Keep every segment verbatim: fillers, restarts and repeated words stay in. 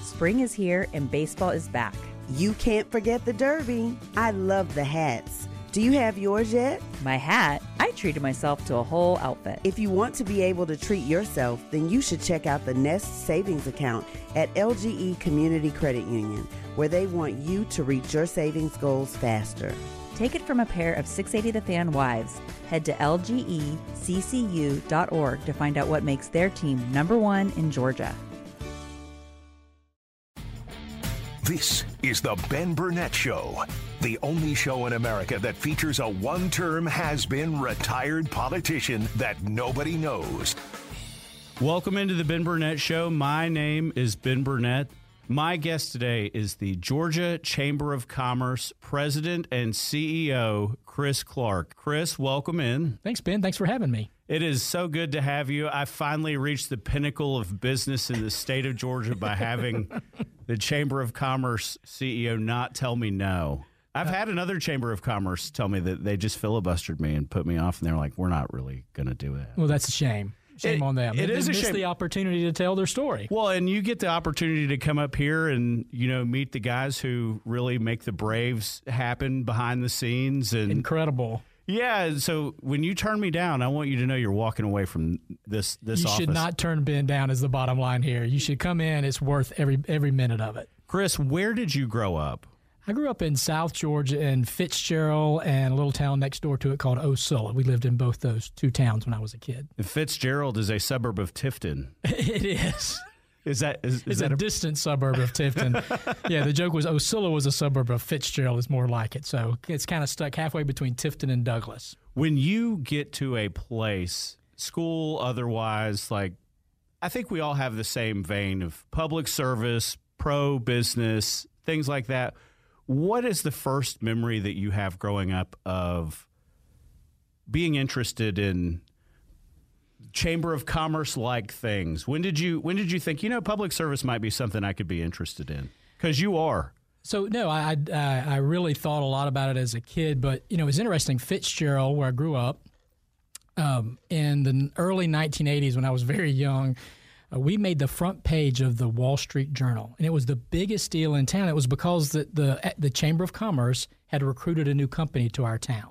Spring is here and baseball is back. You can't forget the Derby. I love the hats. Do you have yours yet? My hat? I treated myself to a whole outfit. If you want to be able to treat yourself, then you should check out the Nest Savings Account at L G E Community Credit Union, where they want you to reach your savings goals faster. Take it from a pair of six eighty The Fan wives. Head to L G E C C U dot org to find out what makes their team number one in Georgia. This is the Ben Burnett Show, the only show in America that features a one-term has-been retired politician that nobody knows. Welcome into the Ben Burnett Show. My name is Ben Burnett. My guest today is the Georgia Chamber of Commerce President and C E O, Chris Clark. Chris, welcome in. Thanks, Ben. Thanks for having me. It is so good to have you. I finally reached the pinnacle of business in the state of Georgia by having the Chamber of Commerce C E O not tell me no. I've had another Chamber of Commerce tell me that they just filibustered me and put me off, and they're like, we're not really going to do that. Well, that's a shame. Shame It- on them. it They is a missed shame. the opportunity to tell their story. Well, and you get the opportunity to come up here and, you know, meet the guys who really make the Braves happen behind the scenes. And Incredible. yeah, so when you turn me down, I want you to know you're walking away from this this You office. should not turn Ben down is the bottom line here. You should come in. It's worth every every minute of it. Chris, where did you grow up? I grew up in South Georgia in Fitzgerald and a little town next door to it called Osceola. We lived in both those two towns when I was a kid. Fitzgerald is a suburb of Tifton. It is. Is that is, is It's that a a, distant suburb of Tifton. Yeah, the joke was Osceola was a suburb of Fitzgerald. Is more like it. So it's kind of stuck halfway between Tifton and Douglas. when you get to a place, school, otherwise, like I think we all have the same vein of public service, pro business, things like that. What is the first memory that you have growing up of being interested in Chamber of Commerce-like things? When did you when did you think, you know, public service might be something I could be interested in? Because you are. So, no, I, I I really thought a lot about it as a kid, but, you know, it was interesting. Fitzgerald, where I grew up, um, in the early nineteen eighties when I was very young, uh, we made the front page of the Wall Street Journal, and it was the biggest deal in town. It was because the the, the Chamber of Commerce had recruited a new company to our town.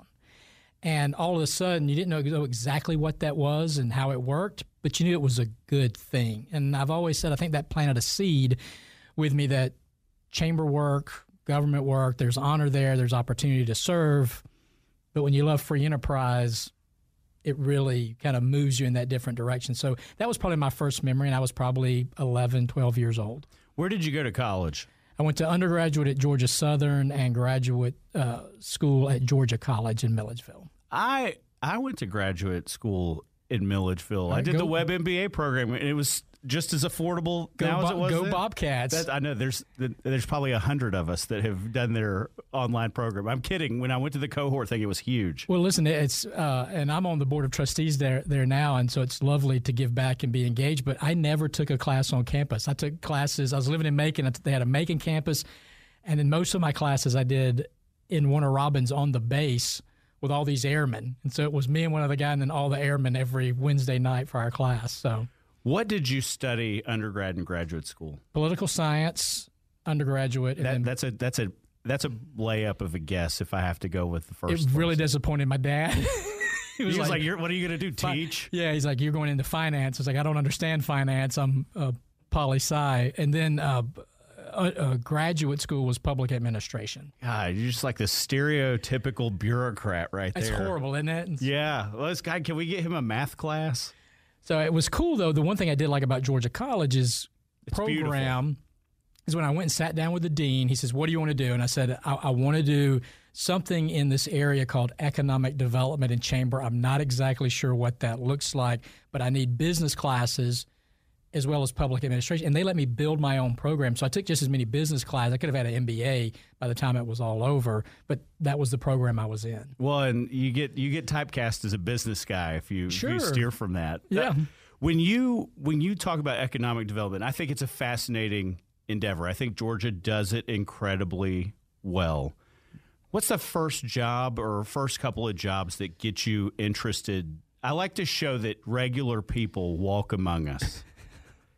And all of a sudden, you didn't know, know exactly what that was and how it worked, but you knew it was a good thing. And I've always said I think that planted a seed with me that chamber work, government work, there's honor there, there's opportunity to serve. But when you love free enterprise, it really kind of moves you in that different direction. So that was probably my first memory, and I was probably eleven, twelve years old. Where did you go to college? I went to undergraduate at Georgia Southern and graduate uh, school at Georgia College in Milledgeville. I I went to graduate school in Milledgeville. I right, did go- the Web M B A program, and it was just as affordable Go, now as Bo- it was go then. Bobcats. That, I know there's there's probably a hundred of us that have done their online program. I'm kidding. When I went to the cohort thing, it was huge. Well, listen, it's uh, and I'm on the board of trustees there there now, and so it's lovely to give back and be engaged. But I never took a class on campus. I took classes. I was living in Macon. They had a Macon campus, and then most of my classes I did in Warner Robins on the base with all these airmen. And so it was me and one other guy, and then all the airmen every Wednesday night for our class. So What did you study undergrad and graduate school? political science, undergraduate, and That, then that's a that's a that's a layup of a guess if I have to go with the it first. really person. disappointed my dad. he He was like, You're, "What are you going to do? Fi- Teach?" Yeah, he's like, you're going into finance. I was like, I don't understand finance. I'm uh, poli sci. And then uh, a, a graduate school was public administration. God, you're just like the stereotypical bureaucrat right That's there. horrible, isn't it? And Yeah. Well, this guy, can we get him a math class? So it was cool, though. The one thing I did like about Georgia College is It's program is when I went and sat down with the dean. He says, what do you want to do? And I said, I, I want to do something in this area called economic development and chamber. I'm not exactly sure what that looks like, but I need business classes as well as public administration. And they let me build my own program. So I took just as many business classes. I could have had an M B A by the time it was all over, but that was the program I was in. Well, and you get you get typecast as a business guy if you, if you Sure. steer from that. Yeah. That- when you when you talk about economic development, I think it's a fascinating endeavor. I think Georgia does it incredibly well. What's the first job or first couple of jobs that get you interested? I like to show that regular people walk among us.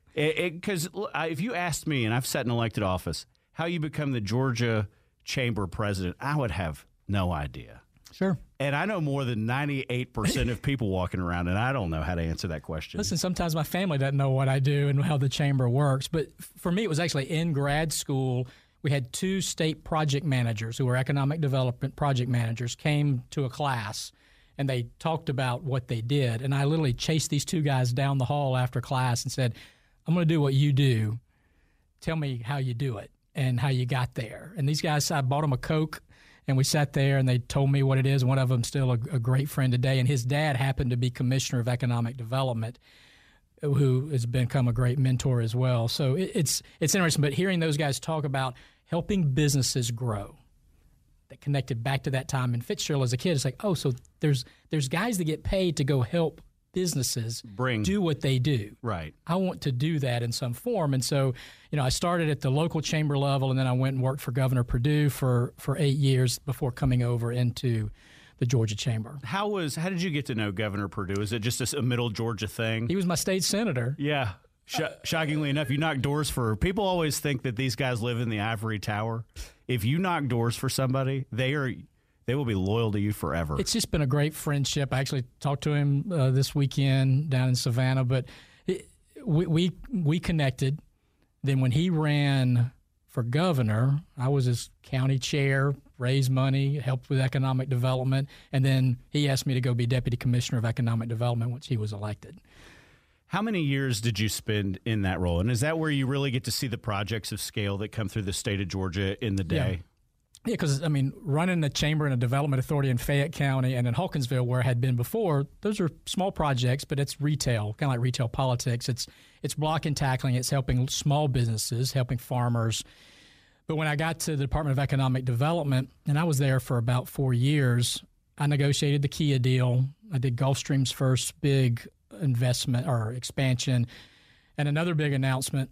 Because if you asked me, and I've sat in elected office, how you become the Georgia Chamber president, I would have no idea. Sure. And I know more than ninety-eight percent of people walking around, and I don't know how to answer that question. Listen, sometimes my family doesn't know what I do and how the chamber works. But for me, it was actually in grad school. We had two state project managers who were economic development project managers came to a class, and they talked about what they did. And I literally chased these two guys down the hall after class and said, I'm going to do what you do. Tell me how you do it and how you got there. And these guys, I bought them a Coke, and we sat there, and they told me what it is. One of them still a, a great friend today, and his dad happened to be Commissioner of Economic Development, who has become a great mentor as well. So it, it's it's interesting, but hearing those guys talk about helping businesses grow, that connected back to that time in Fitzgerald as a kid, it's like, oh, so there's there's guys that get paid to go help businesses Bring. do what they do. Right. I want to do that in some form. And so, you know, I started at the local chamber level, and then I went and worked for Governor Perdue for, for eight years before coming over into the Georgia Chamber. How was? How did you get to know Governor Perdue? Is it just a, a middle Georgia thing? He was my state senator. Yeah. Sh- shockingly enough, you knock doors for people. Always think that these guys live in the ivory tower. If you knock doors for somebody, they are they will be loyal to you forever. It's just been a great friendship. I actually talked to him uh, this weekend down in Savannah, but it, we, we we connected. Then when he ran for governor, I was his county chair, raised money, helped with economic development, and then he asked me to go be deputy commissioner of economic development once he was elected. How many years did you spend in that role? And is that where you really get to see the projects of scale that come through the state of Georgia in the day? Yeah, because, I mean, running the chamber and a development authority in Fayette County and in Hawkinsville, where I had been before, those are small projects, but it's retail, kind of like retail politics. It's it's block and tackling. It's helping small businesses, helping farmers. But when I got to the Department of Economic Development, and I was there for about four years, I negotiated the Kia deal. I did Gulfstream's first big investment or expansion, and another big announcement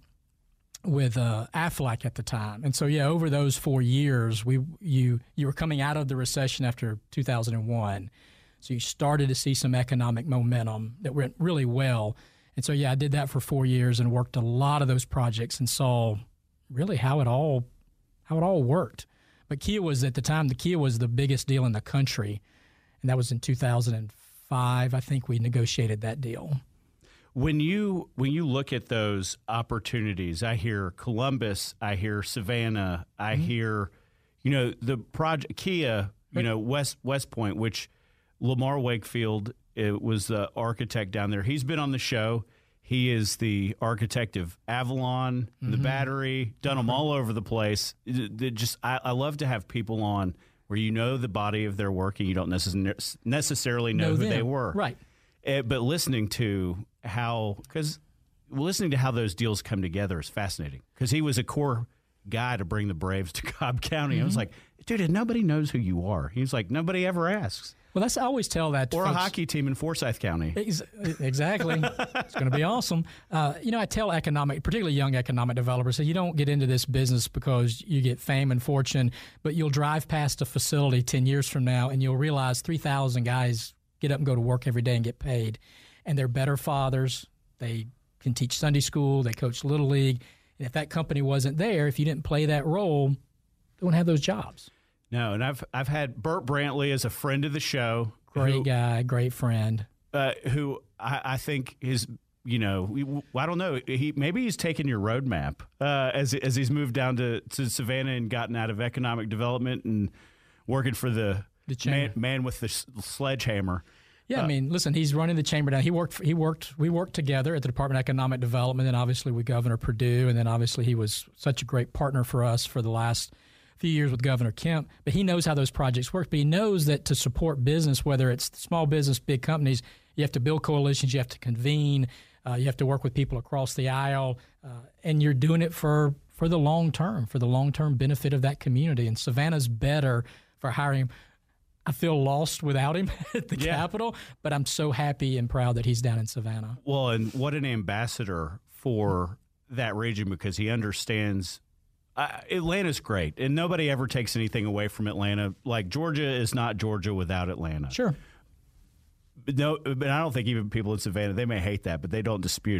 with uh, Aflac at the time. And so, yeah, over those four years, we you you were coming out of the recession after two thousand one. So you started to see some economic momentum that went really well. And so, yeah, I did that for four years and worked a lot of those projects and saw really how it all how it all worked. But Kia was, at the time, the Kia was the biggest deal in the country, and that was in two thousand five. I think we negotiated that deal. When you when you look at those opportunities, I hear Columbus, I hear Savannah, I mm-hmm. hear, you know, the project Kia, you know, West West Point, which Lamar Wakefield it was the architect down there. He's been on the show. He is the architect of Avalon, mm-hmm. the Battery, done mm-hmm. them all over the place. It, it just I, I love to have people on where you know the body of their work and you don't necess- necessarily know, know who them. they were. Right. Uh, but listening to how, because listening to how those deals come together is fascinating. Because he was a core guy to bring the Braves to Cobb County. Mm-hmm. I was like, dude, nobody knows who you are. He was like, nobody ever asks. Well, that's I always tell that to or folks. A hockey team in Forsyth County. Ex- exactly. It's going to be awesome. Uh, you know, I tell economic, particularly young economic developers, that you don't get into this business because you get fame and fortune, but you'll drive past a facility ten years from now and you'll realize three thousand guys get up and go to work every day and get paid. And they're better fathers. They can teach Sunday school. They coach Little League. And if that company wasn't there, if you didn't play that role, they wouldn't have those jobs. No, and I've I've had Burt Brantley as a friend of the show. Great who, guy, great friend. Uh, who I, I think is, you know, we, I don't know. He maybe he's taken your roadmap uh, as as he's moved down to, to Savannah and gotten out of economic development and working for the, the man, man with the sledgehammer. Yeah, uh, I mean, listen, he's running the chamber now. He worked. For, he worked. We worked together at the Department of Economic Development, and obviously with Governor Perdue, and then obviously he was such a great partner for us for the last few years with Governor Kemp. But he knows how those projects work. But he knows that to support business, whether it's small business, big companies, you have to build coalitions, you have to convene, uh, you have to work with people across the aisle, uh, and you're doing it for for the long term, for the long term benefit of that community. And Savannah's better for hiring. I feel lost without him at the yeah. Capitol, but I'm so happy and proud that he's down in Savannah. Well, and what an ambassador for that region, because he understands uh, Atlanta's great, and nobody ever takes anything away from Atlanta. Like, Georgia is not Georgia without Atlanta. Sure. But no, but I don't think even people in Savannah, they may hate that, but they don't dispute it.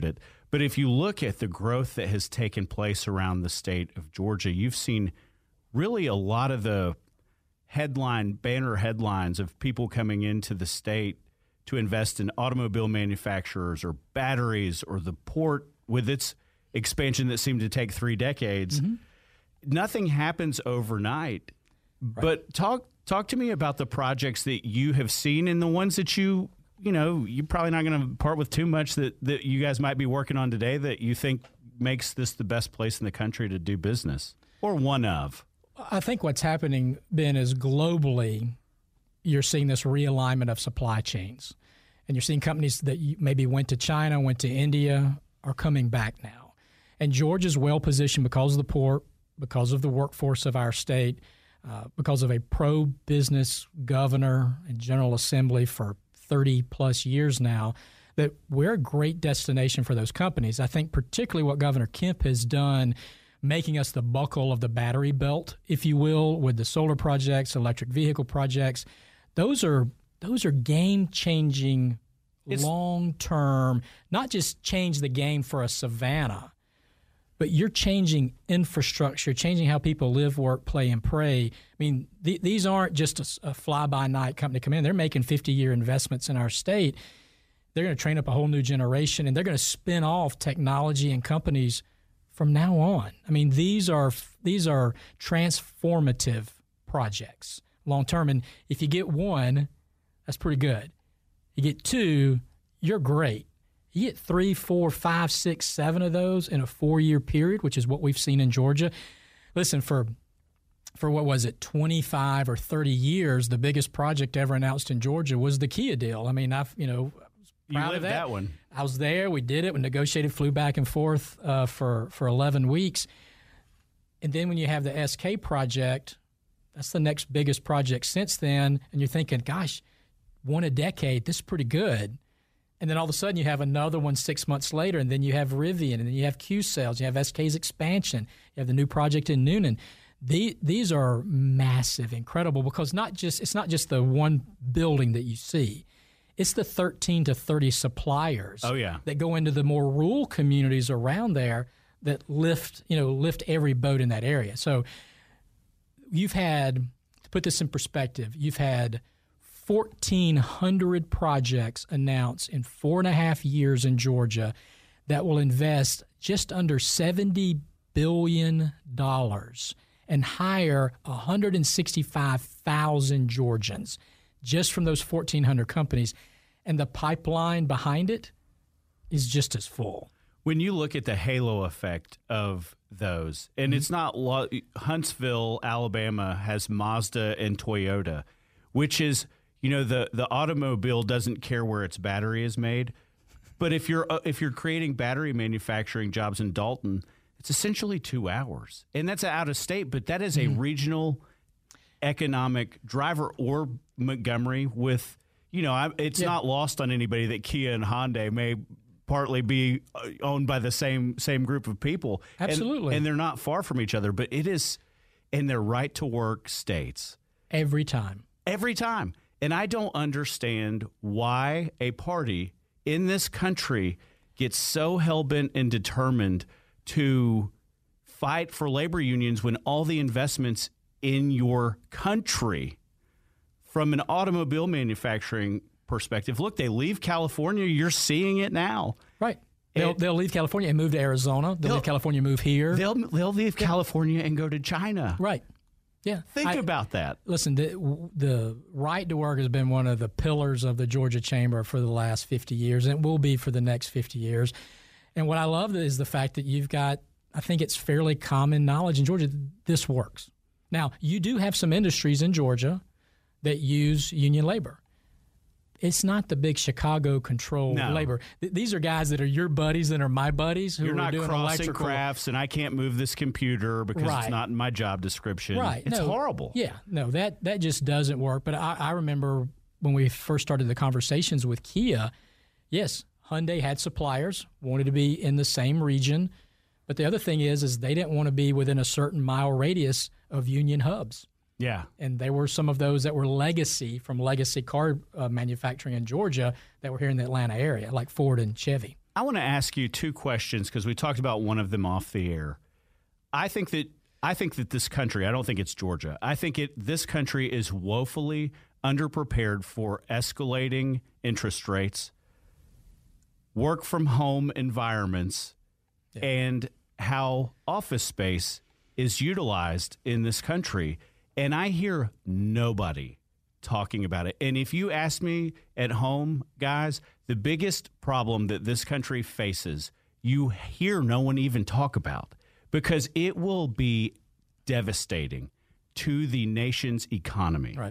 But if you look at the growth that has taken place around the state of Georgia, you've seen really a lot of the headline, banner headlines of people coming into the state to invest in automobile manufacturers or batteries or the port with its expansion that seemed to take three decades. Mm-hmm. Nothing happens overnight. Right. But talk talk to me about the projects that you have seen and the ones that you, you know, you're probably not going to part with too much that, that you guys might be working on today that you think makes this the best place in the country to do business, or one of. I think what's happening, Ben, is globally you're seeing this realignment of supply chains. And you're seeing companies that maybe went to China, went to India, are coming back now. And Georgia's well-positioned because of the port, because of the workforce of our state, uh, because of a pro-business governor and General Assembly for thirty-plus years now, that we're a great destination for those companies. I think particularly what Governor Kemp has done, making us the buckle of the battery belt, if you will, with the solar projects, electric vehicle projects. Those are those are game-changing, it's, long-term, not just change the game for a Savannah, but you're changing infrastructure, changing how people live, work, play, and pray. I mean, th- these aren't just a, a fly-by-night company come in. They're making fifty-year investments in our state. They're going to train up a whole new generation, and they're going to spin off technology and companies from now on. I mean, these are these are transformative projects long term. And if you get one, that's pretty good. You get two, you're great. You get three, four, five, six, seven of those in a four-year period, which is what we've seen in Georgia. Listen, for for what was it, twenty-five or thirty years, the biggest project ever announced in Georgia was the Kia deal. I mean, I've you know. You lived that. that one. I was there. We did it. We negotiated, flew back and forth uh, for, for eleven weeks. And then when you have the S K project, that's the next biggest project since then. And you're thinking, gosh, one a decade, this is pretty good. And then all of a sudden you have another one six months later, and then you have Rivian, and then you have Q-Sales, you have S K's expansion, you have the new project in Noonan. The, these are massive, incredible, because not just it's not just the one building that you see. It's the thirteen to thirty suppliers oh, yeah. that go into the more rural communities around there that lift, you know, lift every boat in that area. So you've had, to put this in perspective, you've had fourteen hundred projects announced in four and a half years in Georgia that will invest just under seventy billion dollars and hire one hundred sixty-five thousand Georgians just from those fourteen hundred companies. And the pipeline behind it is just as full. When you look at the halo effect of those, and mm-hmm. it's not lo- Huntsville, Alabama has Mazda and Toyota, which is, you know, the, the automobile doesn't care where its battery is made. But if you're uh, if you're creating battery manufacturing jobs in Dalton, it's essentially two hours. And that's out of state, but that is a mm-hmm. regional economic driver, or Montgomery with, you know, I, it's yeah. not lost on anybody that Kia and Hyundai may partly be owned by the same same group of people. Absolutely. And, and they're not far from each other, but it is in their right to work states. Every time. Every time. And I don't understand why a party in this country gets so hell-bent and determined to fight for labor unions when all the investments in your country from an automobile manufacturing perspective. Look, they leave California. You're seeing it now. Right. They'll, they'll leave California and move to Arizona. They'll, they'll leave California and move here. They'll they'll leave yeah. California and go to China. Right. Yeah. Think I, about that. Listen, the, the right to work has been one of the pillars of the Georgia Chamber for the last fifty years, and it will be for the next fifty years. And what I love is the fact that you've got, I think it's fairly common knowledge in Georgia, this works. Now, you do have some industries in Georgia that use union labor. It's not the big Chicago-controlled no. labor. Th- these are guys that are your buddies and are my buddies who You're are not doing crossing electrical crafts, and I can't move this computer because right. it's not in my job description. Right. It's no, horrible. Yeah. No, that, that just doesn't work. But I, I remember when we first started the conversations with Kia, yes, Hyundai had suppliers, wanted to be in the same region. But the other thing is, is they didn't want to be within a certain mile radius of union hubs. Yeah. And there were some of those that were legacy from legacy car uh, manufacturing in Georgia that were here in the Atlanta area, like Ford and Chevy. I want to ask you two questions because we talked about one of them off the air. I think that I think that this country, I don't think it's Georgia. I think it this country is woefully underprepared for escalating interest rates, work from home environments, yeah. and how office space is utilized in this country. And I hear nobody talking about it. And if you ask me at home, guys, the biggest problem that this country faces, you hear no one even talk about because it will be devastating to the nation's economy. Right.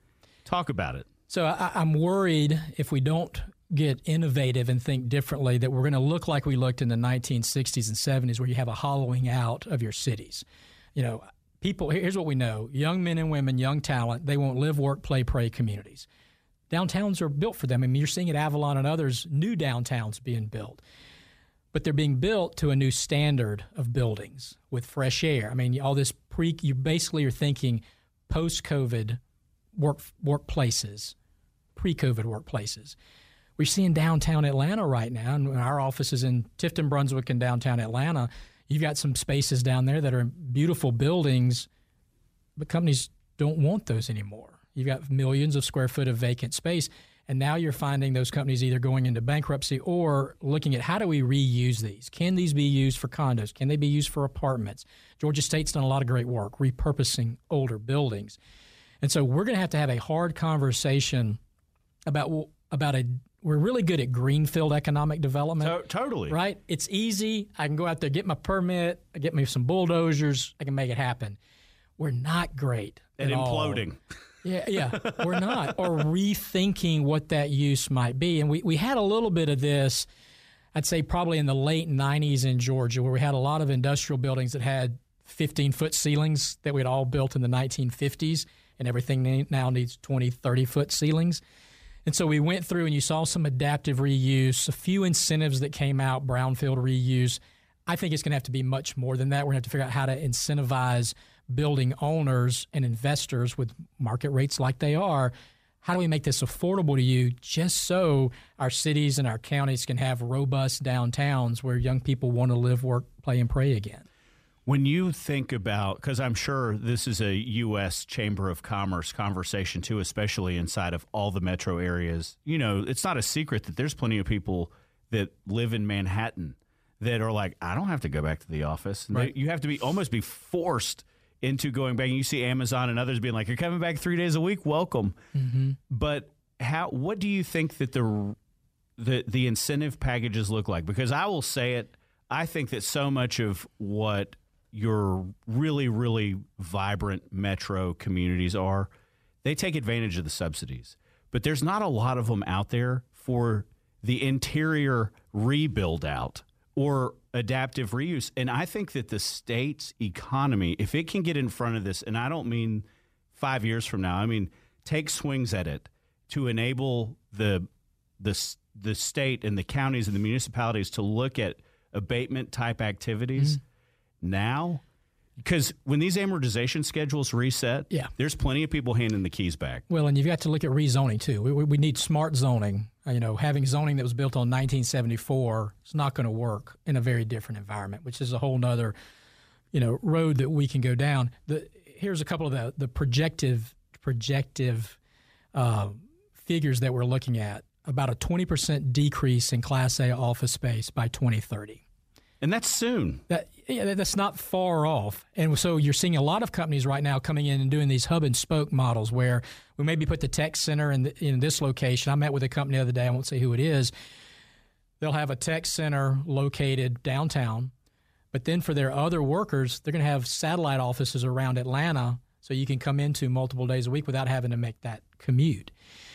Talk about it. So I, I'm worried if we don't get innovative and think differently that we're going to look like we looked in the nineteen sixties and seventies where you have a hollowing out of your cities. You know, people, here's what we know. Young men and women, young talent, they won't live, work, play, pray communities. Downtowns are built for them. I mean, you're seeing at Avalon and others new downtowns being built. But they're being built to a new standard of buildings with fresh air. I mean, all this pre, you basically are thinking post-COVID work workplaces, pre-COVID workplaces. We're seeing downtown Atlanta right now, and our office is in Tifton, Brunswick, and downtown Atlanta. You've got some spaces down there that are beautiful buildings, but companies don't want those anymore. You've got millions of square foot of vacant space, and now you're finding those companies either going into bankruptcy or looking at how do we reuse these? Can these be used for condos? Can they be used for apartments? Georgia State's done a lot of great work repurposing older buildings. And so we're going to have to have a hard conversation about about a we're really good at greenfield economic development. To- totally. Right? It's easy. I can go out there, get my permit, I get me some bulldozers, I can make it happen. We're not great at, at imploding. All. Yeah, yeah, we're not. Or rethinking what that use might be. And we, we had a little bit of this, I'd say probably in the late nineties in Georgia, where we had a lot of industrial buildings that had fifteen-foot ceilings that we'd all built in the nineteen fifties, and everything now needs twenty, thirty-foot ceilings. And so we went through and you saw some adaptive reuse, a few incentives that came out, brownfield reuse. I think it's going to have to be much more than that. We're going to have to figure out how to incentivize building owners and investors with market rates like they are. How do we make this affordable to you just so our cities and our counties can have robust downtowns where young people want to live, work, play, and pray again? When you think about, because I'm sure this is a U S Chamber of Commerce conversation too, especially inside of all the metro areas, you know, it's not a secret that there's plenty of people that live in Manhattan that are like, I don't have to go back to the office. And right. they, you have to be almost be forced into going back. And you see Amazon and others being like, you're coming back three days a week, welcome. Mm-hmm. But how? What do you think that the, the the incentive packages look like? Because I will say it, I think that so much of what your really, really vibrant metro communities are, they take advantage of the subsidies. But there's not a lot of them out there for the interior rebuild out or adaptive reuse. And I think that the state's economy, if it can get in front of this, and I don't mean five years from now, I mean take swings at it to enable the the the state and the counties and the municipalities to look at abatement type activities. Mm-hmm. Now, because when these amortization schedules reset, yeah. there's plenty of people handing the keys back. Well, and you've got to look at rezoning, too. We, we, we need smart zoning. Uh, you know, having zoning that was built on nineteen seventy-four is not going to work in a very different environment, which is a whole nother, you know, road that we can go down. The, here's a couple of the, the projective, projective uh, figures that we're looking at. About a twenty percent decrease in Class A office space by twenty thirty. And that's soon. That yeah, that's not far off. And so you're seeing a lot of companies right now coming in and doing these hub and spoke models where we maybe put the tech center in, the, in this location. I met with a company the other day. I won't say who it is. They'll have a tech center located downtown, but then for their other workers, they're going to have satellite offices around Atlanta so you can come into multiple days a week without having to make that commute.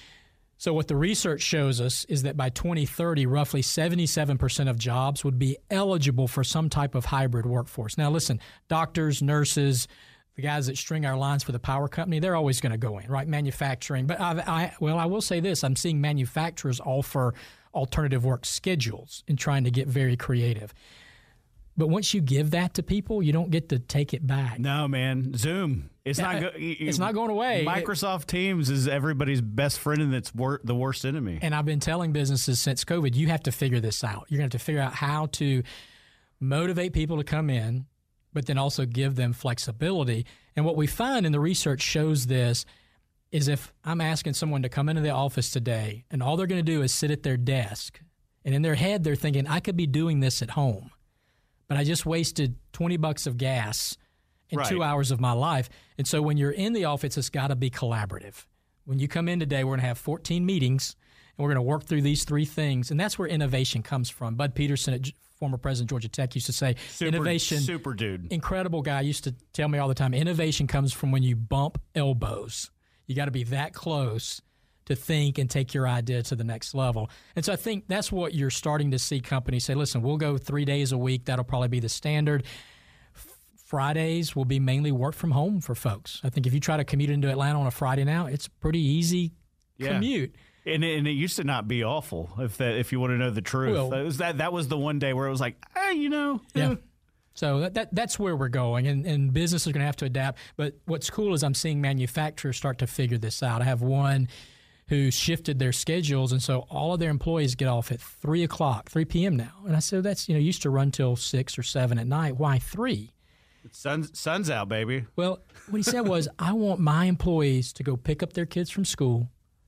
So what the research shows us is that by twenty thirty, roughly seventy-seven percent of jobs would be eligible for some type of hybrid workforce. Now, listen, doctors, nurses, the guys that string our lines for the power company, they're always going to go in, right? Manufacturing. But, I, I, well, I will say this. I'm seeing manufacturers offer alternative work schedules and trying to get very creative. But once you give that to people, you don't get to take it back. No, man. Zoom. It's Yeah, not. Go- it's not going away. Microsoft Teams is everybody's best friend, and it's wor- the worst enemy. And I've been telling businesses since COVID, you have to figure this out. You're going to have to figure out how to motivate people to come in, but then also give them flexibility. And what we find, and the research shows this, is if I'm asking someone to come into the office today, and all they're going to do is sit at their desk, and in their head they're thinking, I could be doing this at home, but I just wasted twenty bucks of gas in Right. two hours of my life. And so when you're in the office, it's got to be collaborative. When you come in today, we're going to have fourteen meetings, and we're going to work through these three things. And that's where innovation comes from. Bud Peterson, at former president of Georgia Tech, used to say, Super, innovation, super dude. incredible guy, used to tell me all the time, innovation comes from when you bump elbows. You got to be that close to think and take your idea to the next level. And so I think that's what you're starting to see companies say, listen, we'll go three days a week. That'll probably be the standard. F- Fridays will be mainly work from home for folks. I think if you try to commute into Atlanta on a Friday now, it's a pretty easy Yeah. commute. And it, and it used to not be awful, if that, if you want to know the truth. Well- It was that, that was the one day where it was like, hey, you know. Yeah. eh. So that, that that's where we're going, and, and business is going to have to adapt. But what's cool is I'm seeing manufacturers start to figure this out. I have one who shifted their schedules, and so all of their employees get off at three o'clock, three p.m. now. And I said, that's, you know, used to run till six or seven at night. Why three? Sun's, sun's out, baby. Well, what he said was, I want my employees to go pick up their kids from school.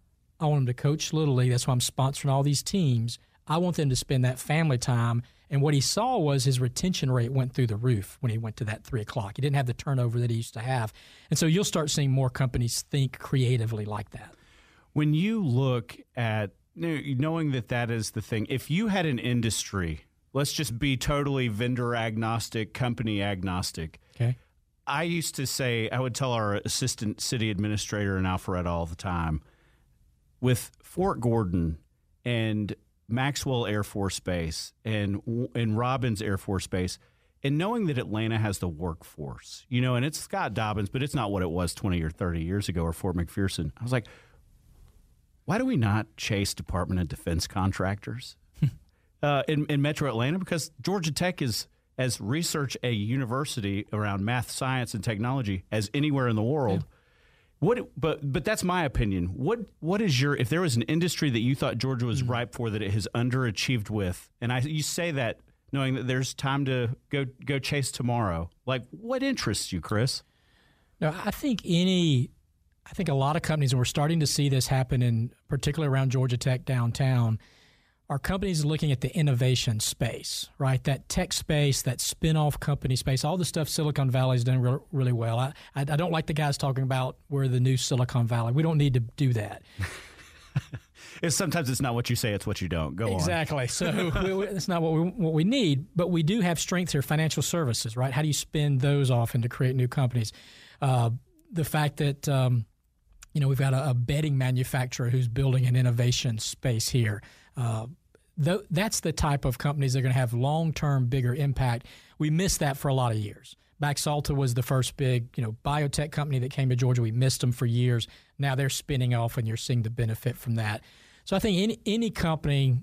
I want them to coach Little League. That's why I'm sponsoring all these teams. I want them to spend that family time. And what he saw was his retention rate went through the roof when he went to that three o'clock. He didn't have the turnover that he used to have. And so you'll start seeing more companies think creatively like that. When you look at, knowing that that is the thing, if you had an industry, let's just be totally vendor agnostic, company agnostic. Okay. I used to say, I would tell our assistant city administrator in Alpharetta all the time, with Fort Gordon and Maxwell Air Force Base and and Robbins Air Force Base, and knowing that Atlanta has the workforce, you know, and it's Scott Dobbins, but it's not what it was twenty or thirty years ago, or Fort McPherson. I was like, why do we not chase Department of Defense contractors uh, in, in Metro Atlanta? Because Georgia Tech is as research a university around math, science, and technology as anywhere in the world. Yeah. What, but but that's my opinion. What what is your, if there was an industry that you thought Georgia was mm-hmm. ripe for that it has underachieved with, and I you say that knowing that there's time to go go chase tomorrow, like what interests you, Chris? No, I think any, I think a lot of companies, and we're starting to see this happen in particularly around Georgia Tech downtown, are companies looking at the innovation space, right? That tech space, that spin-off company space, all the stuff Silicon Valley's done re- really well. I, I I don't like the guys talking about we're the new Silicon Valley. We don't need to do that. It's, sometimes it's not what you say, it's what you don't. Go exactly. on. Exactly. So we, we, that's not what we what we need. But we do have strengths here. Financial services, right? How do you spin those off and to create new companies? Uh, the fact that um, you know we've got a, a bedding manufacturer who's building an innovation space here. Uh, th- that's the type of companies that are going to have long-term, bigger impact. We missed that for a lot of years. Baxalta was the first big, you know, biotech company that came to Georgia. We missed them for years. Now they're spinning off, and you're seeing the benefit from that. So I think any any company,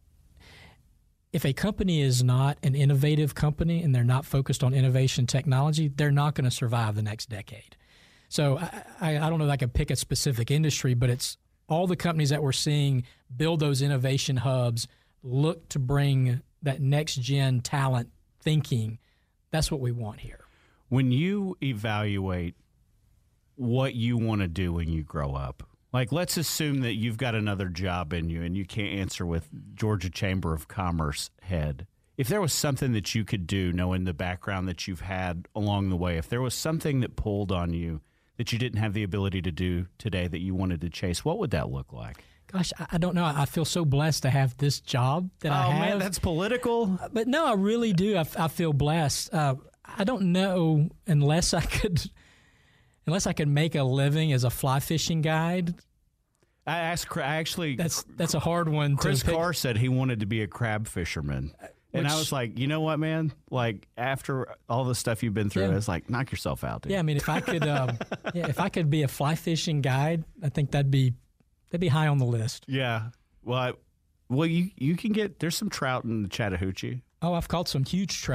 if a company is not an innovative company and they're not focused on innovation technology, they're not going to survive the next decade. So I, I, I don't know if I can pick a specific industry, but it's all the companies that we're seeing build those innovation hubs, look to bring that next-gen talent thinking. That's what we want here. When you evaluate what you want to do when you grow up, like let's assume that you've got another job in you and you can't answer with Georgia Chamber of Commerce head. If there was something that you could do, knowing the background that you've had along the way, if there was something that pulled on you that you didn't have the ability to do today that you wanted to chase, what would that look like? Gosh, I don't know. I feel so blessed to have this job that oh, I have. Oh, man, that's political. But no, I really do. I, I feel blessed. Uh, I don't know unless I could unless I could make a living as a fly fishing guide. I asked, I actually. That's that's a hard one. Chris to pick. Carr said he wanted to be a crab fisherman. And Which, I was like, you know what, man? Like after all the stuff you've been through, yeah. it's like knock yourself out, dude. Yeah, I mean, if I could, um, yeah, if I could be a fly fishing guide, I think that'd be that'd be high on the list. Yeah. Well, I, well, you you can get there's some trout in the Chattahoochee. Oh, I've caught some huge trout.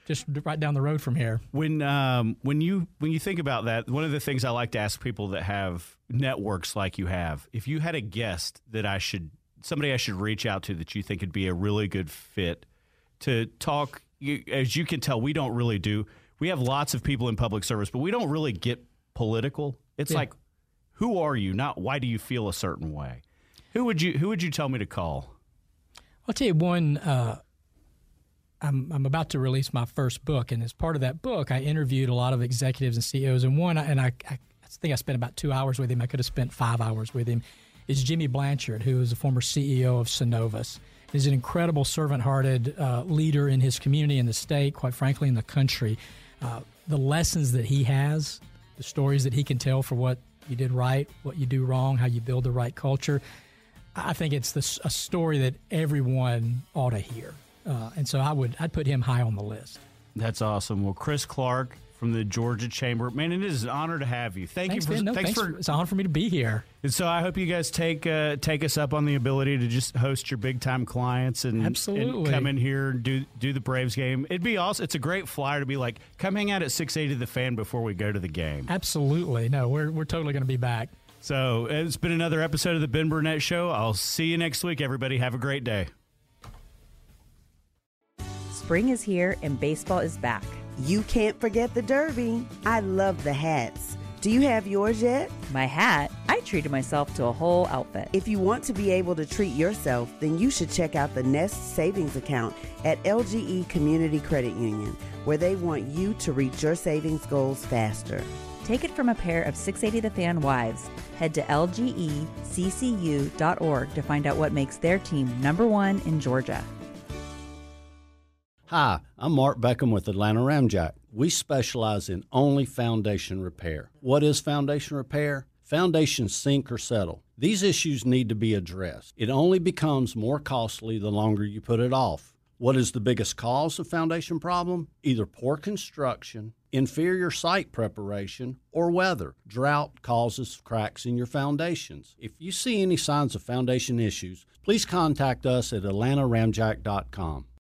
just right down the road from here. When um, when you when you think about that, one of the things I like to ask people that have networks like you have, if you had a guest that I should, somebody I should reach out to that you think would be a really good fit to talk, you, as you can tell, we don't really do, we have lots of people in public service, but we don't really get political. It's Yeah. like, who are you? Not why do you feel a certain way? Who would you Who would you tell me to call? I'll tell you one. Uh, I'm I'm about to release my first book, and as part of that book, I interviewed a lot of executives and C E Os. And one, and I, I, I think I spent about two hours with him. I could have spent five hours with him. Is Jimmy Blanchard, who is a former C E O of Synovus. He's an incredible, servant-hearted uh, leader in his community, in the state, quite frankly, in the country. Uh, the lessons that he has, the stories that he can tell for what you did right, what you do wrong, how you build the right culture. I think it's this, a story that everyone ought to hear. Uh, and so I would, I'd put him high on the list. That's awesome. Well, Chris Clark from the Georgia Chamber, man, it is an honor to have you. Thank Thanks, you for Ben. No, thanks, thanks for. for. It's an honor for me to be here. And so I hope you guys take uh, take us up on the ability to just host your big time clients and, Absolutely. and come in here and do do the Braves game. It'd be awesome. It's a great flyer to be like, come hang out at six eighty The Fan before we go to the game. Absolutely. No, we're we're totally going to be back. So it's been another episode of the Ben Burnett Show. I'll see you next week, everybody. Have a great day. Spring is here and baseball is back. You can't forget the Derby. I love the hats. Do you have yours yet? My hat, I treated myself to a whole outfit. If you want to be able to treat yourself, then you should check out the Nest Savings Account at L G E Community Credit Union, where they want you to reach your savings goals faster. Take it from a pair of six eighty The Fan wives. Head to L G E C C U dot org to find out what makes their team number one in Georgia. Hi, I'm Mark Beckham with Atlanta Ramjack. We specialize in only foundation repair. What is foundation repair? Foundations sink or settle. These issues need to be addressed. It only becomes more costly the longer you put it off. What is the biggest cause of foundation problem? Either poor construction, inferior site preparation, or weather. Drought causes cracks in your foundations. If you see any signs of foundation issues, please contact us at Atlanta Ramjack dot com.